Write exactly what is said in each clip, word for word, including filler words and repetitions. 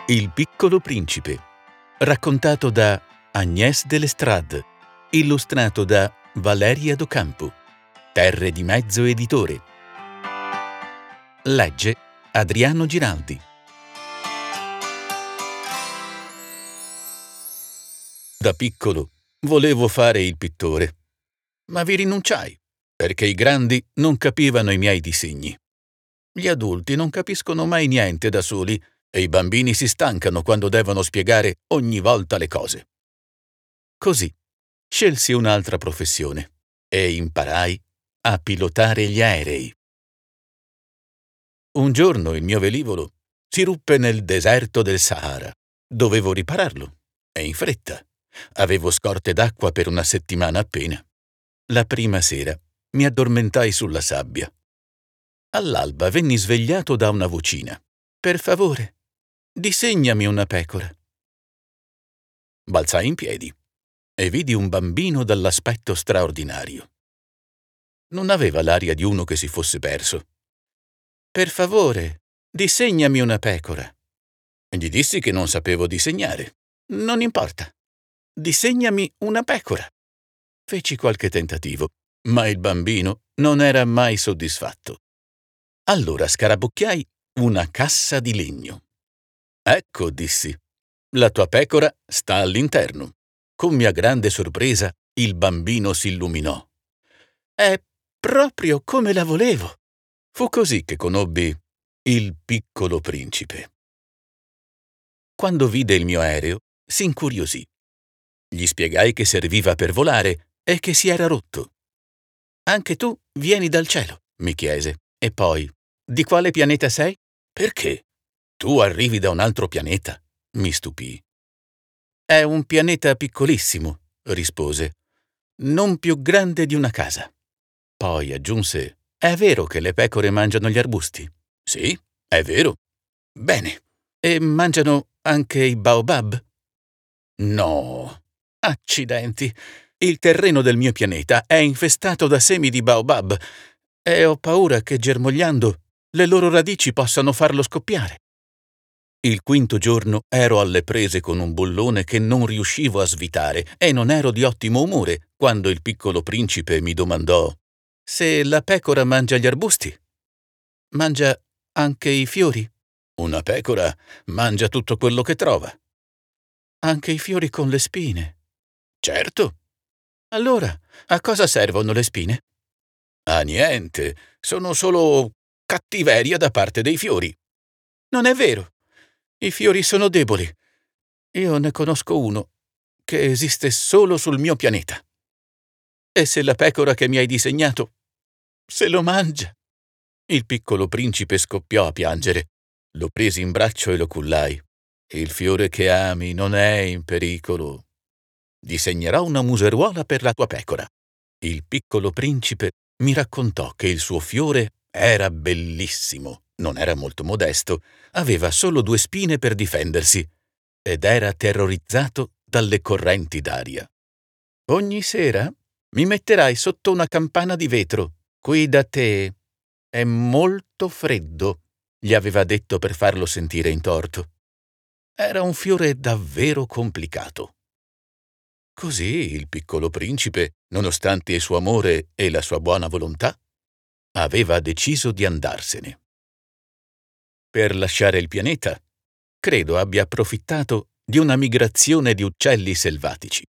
Il piccolo principe, raccontato da Agnès de Lestrade, illustrato da Valeria Docampo, Terre di Mezzo Editore. Legge Adriano Giraldi. Da piccolo volevo fare il pittore, ma vi rinunciai, perché i grandi non capivano i miei disegni. Gli adulti non capiscono mai niente da soli e i bambini si stancano quando devono spiegare ogni volta le cose. Così scelsi un'altra professione e imparai a pilotare gli aerei. Un giorno il mio velivolo si ruppe nel deserto del Sahara. Dovevo ripararlo, e in fretta. Avevo scorte d'acqua per una settimana appena. La prima sera mi addormentai sulla sabbia. All'alba venni svegliato da una vocina. «Per favore, disegnami una pecora». Balzai in piedi e vidi un bambino dall'aspetto straordinario. Non aveva l'aria di uno che si fosse perso. «Per favore, disegnami una pecora». Gli dissi che non sapevo disegnare. «Non importa, disegnami una pecora». Feci qualche tentativo, ma il bambino non era mai soddisfatto. Allora scarabocchiai una cassa di legno. «Ecco», dissi, «la tua pecora sta all'interno». Con mia grande sorpresa il bambino si illuminò. «È proprio come la volevo». Fu così che conobbi il piccolo principe. Quando vide il mio aereo, si incuriosì. Gli spiegai che serviva per volare e che si era rotto. «Anche tu vieni dal cielo?» mi chiese. E poi, «Di quale pianeta sei?» «Perché? Tu arrivi da un altro pianeta?» mi stupì. «È un pianeta piccolissimo», rispose, «non più grande di una casa». Poi aggiunse, «È vero che le pecore mangiano gli arbusti?» «Sì, è vero». «Bene. E mangiano anche i baobab?» «No». «Accidenti. Il terreno del mio pianeta è infestato da semi di baobab e ho paura che germogliando le loro radici possano farlo scoppiare». Il quinto giorno ero alle prese con un bullone che non riuscivo a svitare e non ero di ottimo umore quando il piccolo principe mi domandò: «Se la pecora mangia gli arbusti, mangia anche i fiori?» «Una pecora mangia tutto quello che trova». «Anche i fiori con le spine?» «Certo». «Allora, a cosa servono le spine?» «A niente, sono solo cattiveria da parte dei fiori». «Non è vero. I fiori sono deboli. Io ne conosco uno che esiste solo sul mio pianeta. E se la pecora che mi hai disegnato se lo mangia?» Il piccolo principe scoppiò a piangere. Lo presi in braccio e lo cullai. «Il fiore che ami non è in pericolo. Disegnerò una museruola per la tua pecora». Il piccolo principe mi raccontò che il suo fiore era bellissimo, non era molto modesto, aveva solo due spine per difendersi ed era terrorizzato dalle correnti d'aria. «Ogni sera mi metterai sotto una campana di vetro. Qui da te è molto freddo», gli aveva detto per farlo sentire in torto. Era un fiore davvero complicato. Così il piccolo principe, nonostante il suo amore e la sua buona volontà, aveva deciso di andarsene. Per lasciare il pianeta, credo abbia approfittato di una migrazione di uccelli selvatici.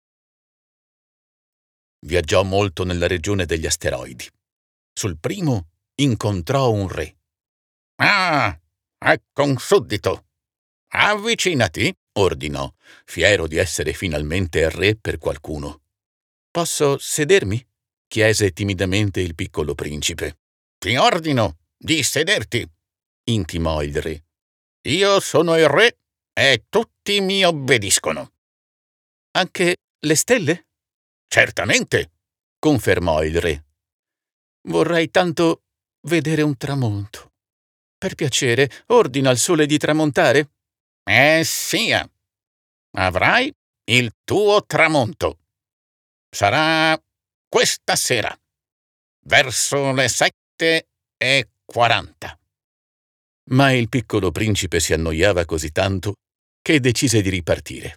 Viaggiò molto nella regione degli asteroidi. Sul primo incontrò un re. «Ah, ecco un suddito. Avvicinati», ordinò, fiero di essere finalmente re per qualcuno. «Posso sedermi?» chiese timidamente il piccolo principe. «Ti ordino di sederti», intimò il re. «Io sono il re e tutti mi obbediscono». «Anche le stelle?» «Certamente», confermò il re. «Vorrei tanto vedere un tramonto. Per piacere, ordina al sole di tramontare». «Eh sia, avrai il tuo tramonto. Sarà questa sera, verso le sette e quaranta». Ma il piccolo principe si annoiava così tanto che decise di ripartire.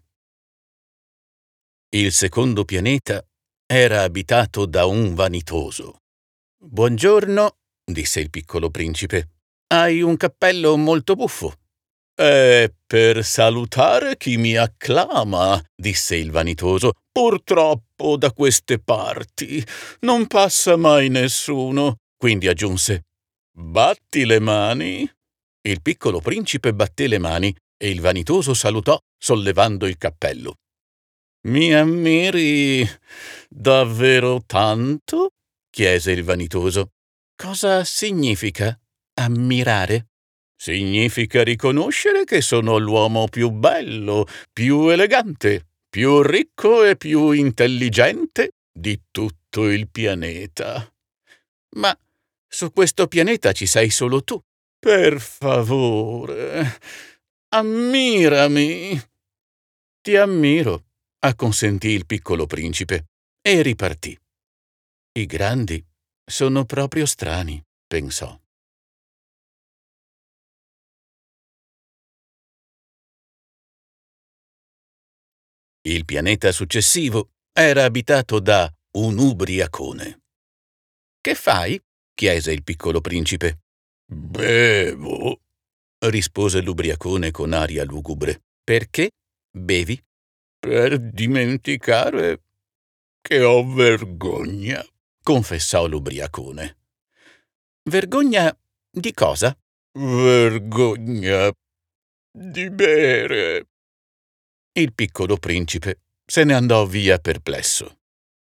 Il secondo pianeta era abitato da un vanitoso. «Buongiorno», disse il piccolo principe. «Hai un cappello molto buffo». «È per salutare chi mi acclama», disse il vanitoso. «Purtroppo da queste parti non passa mai nessuno». Quindi aggiunse: «Batti le mani». Il piccolo principe batté le mani e il vanitoso salutò sollevando il cappello. «Mi ammiri davvero tanto?» chiese il vanitoso. «Cosa significa ammirare?» «Significa riconoscere che sono l'uomo più bello, più elegante, più ricco e più intelligente di tutto il pianeta». «Ma su questo pianeta ci sei solo tu». «Per favore, ammirami». «Ti ammiro», acconsentì il piccolo principe e ripartì. «I grandi sono proprio strani», pensò. Il pianeta successivo era abitato da un ubriacone. «Che fai?» chiese il piccolo principe. «Bevo», rispose l'ubriacone con aria lugubre. «Perché bevi?» «Per dimenticare che ho vergogna», confessò l'ubriacone. «Vergogna di cosa?» «Vergogna di bere». Il piccolo principe se ne andò via perplesso.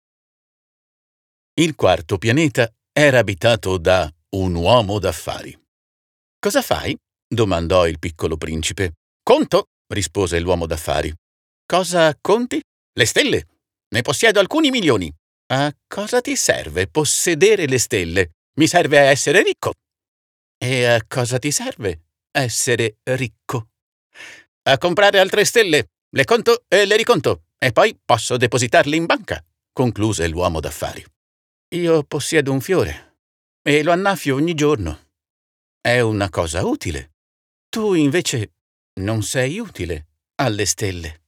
Il quarto pianeta era abitato da un uomo d'affari. «Cosa fai?» domandò il piccolo principe. «Conto», rispose l'uomo d'affari. «Cosa conti?» «Le stelle. Ne possiedo alcuni milioni». «A cosa ti serve possedere le stelle?» «Mi serve a essere ricco». «E a cosa ti serve essere ricco?» «A comprare altre stelle. Le conto e le riconto, e poi posso depositarle in banca», concluse l'uomo d'affari. «Io possiedo un fiore e lo annaffio ogni giorno. È una cosa utile. Tu invece non sei utile alle stelle».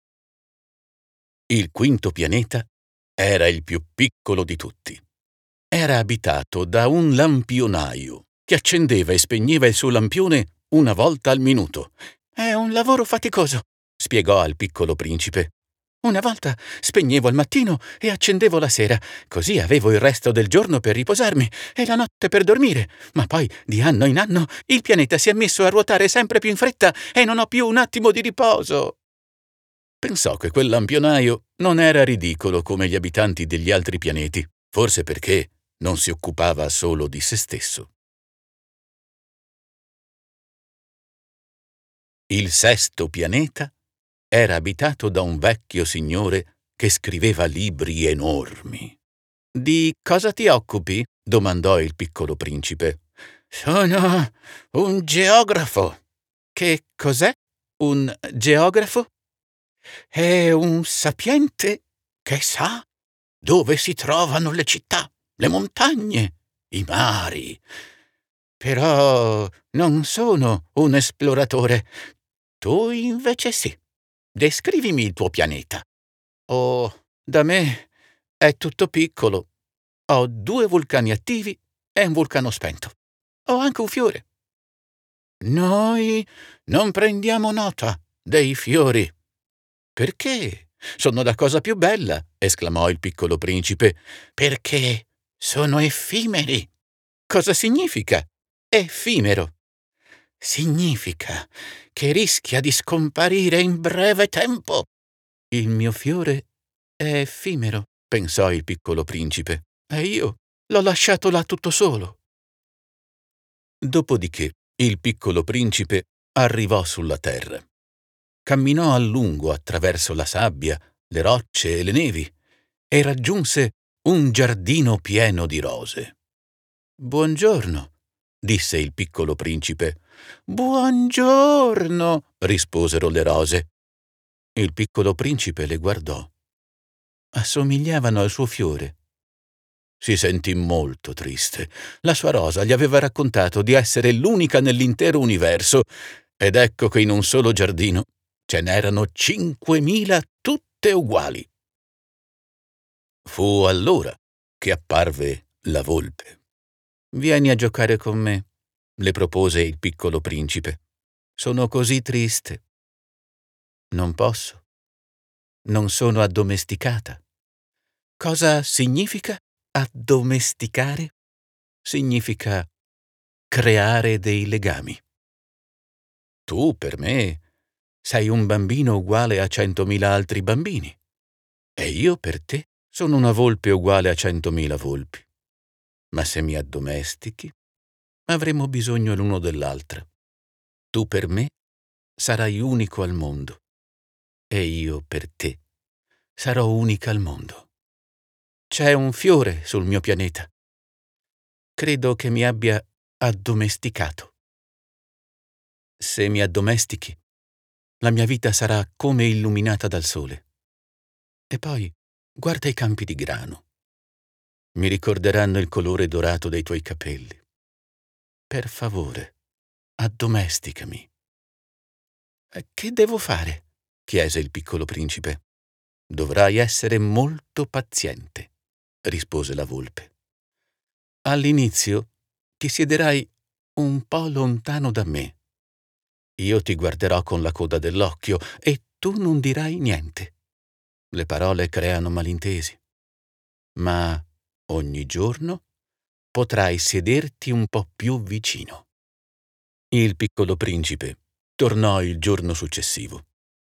Il quinto pianeta era il più piccolo di tutti. Era abitato da un lampionaio che accendeva e spegneva il suo lampione una volta al minuto. «È un lavoro faticoso», spiegò al piccolo principe. «Una volta spegnevo al mattino e accendevo la sera, così avevo il resto del giorno per riposarmi e la notte per dormire. Ma poi, di anno in anno, il pianeta si è messo a ruotare sempre più in fretta e non ho più un attimo di riposo». Pensò che quel lampionaio non era ridicolo come gli abitanti degli altri pianeti, forse perché non si occupava solo di se stesso. Il sesto pianeta era abitato da un vecchio signore che scriveva libri enormi. «Di cosa ti occupi?» domandò il piccolo principe. «Sono un geografo». «Che cos'è un geografo?» «È un sapiente che sa dove si trovano le città, le montagne, i mari. Però non sono un esploratore. Tu invece sì. Descrivimi il tuo pianeta». «Oh, da me è tutto piccolo. Ho due vulcani attivi e un vulcano spento. Ho anche un fiore». «Noi non prendiamo nota dei fiori». «Perché? Sono la cosa più bella», esclamò il piccolo principe. «Perché sono effimeri». «Cosa significa effimero?» «Significa che rischia di scomparire in breve tempo». «Il mio fiore è effimero», pensò il piccolo principe, «e io l'ho lasciato là tutto solo». Dopodiché il piccolo principe arrivò sulla terra. Camminò a lungo attraverso la sabbia, le rocce e le nevi e raggiunse un giardino pieno di rose. «Buongiorno», disse il piccolo principe. «Buongiorno», risposero le rose. Il piccolo principe le guardò. Assomigliavano al suo fiore. Si sentì molto triste. La sua rosa gli aveva raccontato di essere l'unica nell'intero universo, ed ecco che in un solo giardino Ce n'erano cinquemila tutte uguali. Fu allora che apparve la volpe. «Vieni a giocare con me», le propose il piccolo principe. «Sono così triste». «Non posso. Non sono addomesticata». «Cosa significa addomesticare?» «Significa creare dei legami». «Tu, per me, sei un bambino uguale a centomila altri bambini. E io, per te, sono una volpe uguale a centomila volpi. Ma se mi addomestichi, avremo bisogno l'uno dell'altra. Tu per me sarai unico al mondo e io per te sarò unica al mondo. C'è un fiore sul mio pianeta. Credo che mi abbia addomesticato. Se mi addomestichi, la mia vita sarà come illuminata dal sole. E poi guarda i campi di grano. Mi ricorderanno il colore dorato dei tuoi capelli. Per favore, addomesticami». «Che devo fare?» chiese il piccolo principe. «Dovrai essere molto paziente», rispose la volpe. «All'inizio ti siederai un po' lontano da me. Io ti guarderò con la coda dell'occhio e tu non dirai niente. Le parole creano malintesi. Ma ogni giorno potrai sederti un po' più vicino». Il piccolo principe tornò il giorno successivo.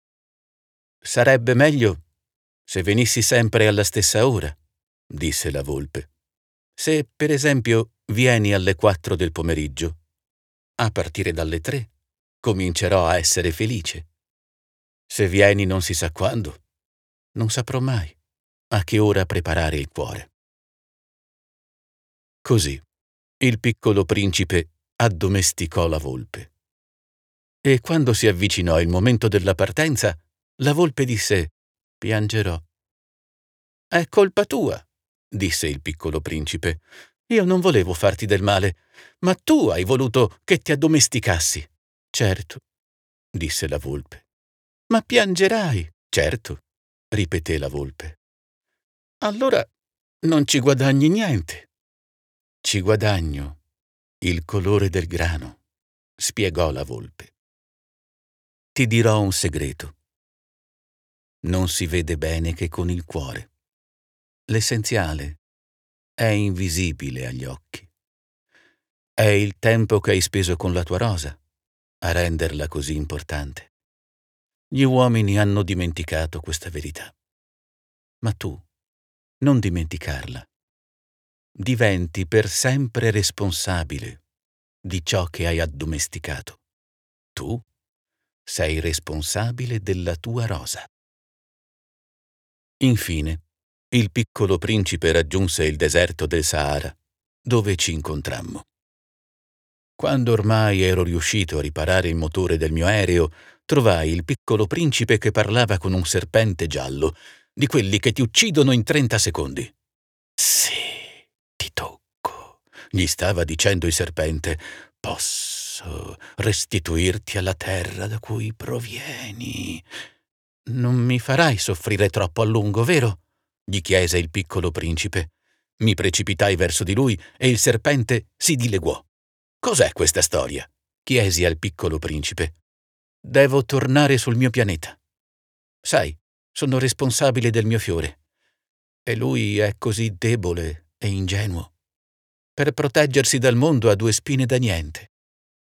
«Sarebbe meglio se venissi sempre alla stessa ora», disse la volpe. «Se, per esempio, vieni alle quattro del pomeriggio, a partire dalle tre comincerò a essere felice. Se vieni non si sa quando, non saprò mai a che ora preparare il cuore». Così il piccolo principe addomesticò la volpe. E quando si avvicinò il momento della partenza, la volpe disse: «Piangerò». «È colpa tua», disse il piccolo principe. «Io non volevo farti del male, ma tu hai voluto che ti addomesticassi». «Certo», disse la volpe. «Ma piangerai». «Certo», ripeté la volpe. «Allora non ci guadagni niente». «Ci guadagno il colore del grano», spiegò la volpe. «Ti dirò un segreto. Non si vede bene che con il cuore. L'essenziale è invisibile agli occhi. È il tempo che hai speso con la tua rosa a renderla così importante. Gli uomini hanno dimenticato questa verità. Ma tu non dimenticarla. Diventi per sempre responsabile di ciò che hai addomesticato. Tu sei responsabile della tua rosa». Infine, il piccolo principe raggiunse il deserto del Sahara, dove ci incontrammo. Quando ormai ero riuscito a riparare il motore del mio aereo, trovai il piccolo principe che parlava con un serpente giallo, di quelli che ti uccidono in trenta secondi. «Sì, ti tocco», gli stava dicendo il serpente. «Posso restituirti alla terra da cui provieni». «Non mi farai soffrire troppo a lungo, vero?» gli chiese il piccolo principe. Mi precipitai verso di lui e il serpente si dileguò. «Cos'è questa storia?» chiesi al piccolo principe. «Devo tornare sul mio pianeta. Sai, sono responsabile del mio fiore. E lui è così debole e ingenuo. Per proteggersi dal mondo ha due spine da niente».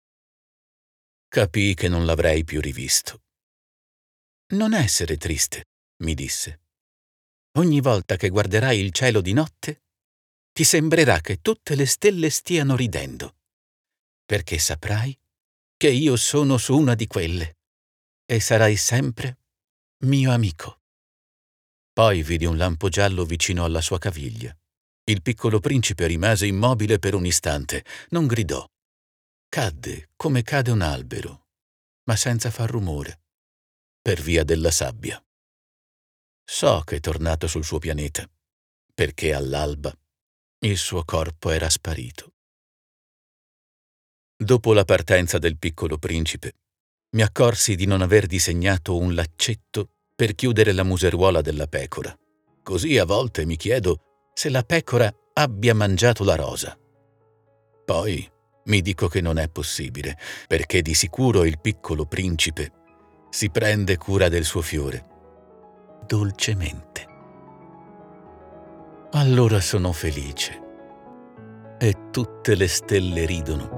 Capii che non l'avrei più rivisto. «Non essere triste», mi disse. «Ogni volta che guarderai il cielo di notte, ti sembrerà che tutte le stelle stiano ridendo, perché saprai che io sono su una di quelle e sarai sempre mio amico». Poi vidi un lampo giallo vicino alla sua caviglia. Il piccolo principe rimase immobile per un istante, non gridò. Cadde come cade un albero, ma senza far rumore, per via della sabbia. So che è tornato sul suo pianeta, perché all'alba il suo corpo era sparito. Dopo la partenza del piccolo principe, Mi accorsi di non aver disegnato un laccetto per chiudere la museruola della pecora. Così a volte mi chiedo se la pecora abbia mangiato la rosa. Poi mi dico che non è possibile, perché di sicuro il piccolo principe si prende cura del suo fiore, dolcemente. Allora sono felice e tutte le stelle ridono